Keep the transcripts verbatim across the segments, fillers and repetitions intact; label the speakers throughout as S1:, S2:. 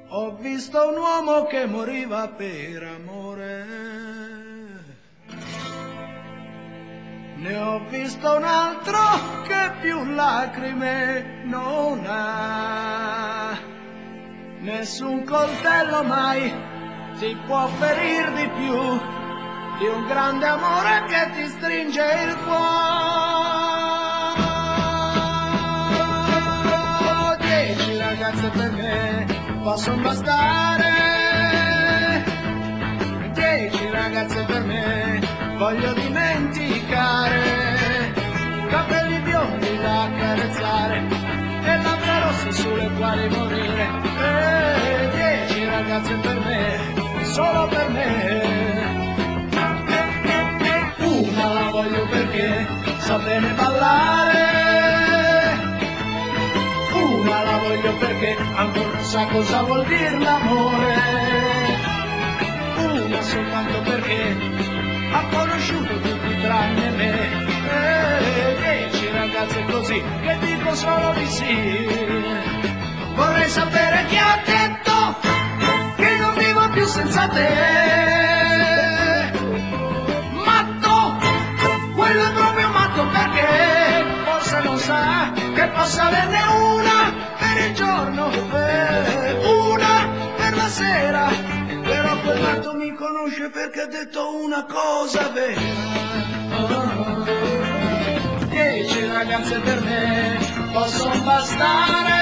S1: Ho visto un uomo che moriva per amore, ne ho visto un altro che più lacrime non ha. Nessun coltello mai ti può ferir di più di un grande amore che ti stringe il cuore. Dieci ragazze per me possono bastare, dieci ragazze per me voglio dimenticare, capelli biondi da accarezzare e labbra rosse sulle quali morire, e dieci ragazze per me, solo per me. Una la voglio perché sa bene ballare, una la voglio perché ancora non sa cosa vuol dire l'amore, una soltanto perché ha conosciuto tutti tranne me, e dieci ragazze così che dico solo di sì. Vorrei sapere chi ha detto che non vivo più senza te. Matto, quello è proprio matto perché forse non sa che possa averne una per il giorno, eh, una per la sera, però quel matto mi conosce perché ha detto una cosa vera. Oh, dieci ragazze per me possono bastare,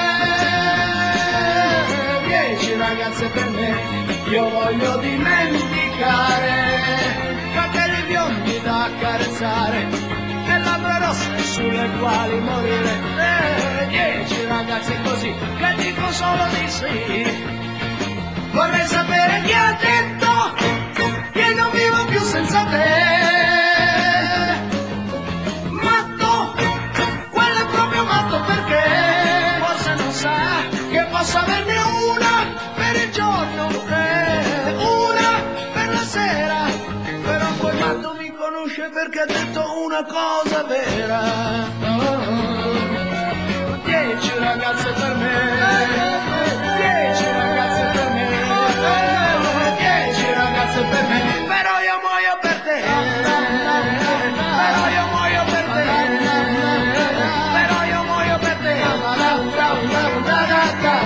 S1: dieci ragazze per me io voglio dimenticare, capelli biondi da accarezzare e labbra rosse sulle quali morire, eh, dieci ragazze così che dico solo di sì. Vorrei sapere chi ha detto che non vivo più senza te. Matto, quello è proprio matto perché forse non sa che possa averne una per il giorno, eh, una per la sera, però quel matto mi conosce perché ha detto una cosa vera. Oh, dieci ragazze per me, dieci ragazze per me, dieci ragazze per me, però io muoio per te, però io muoio per te, però io muoio per te.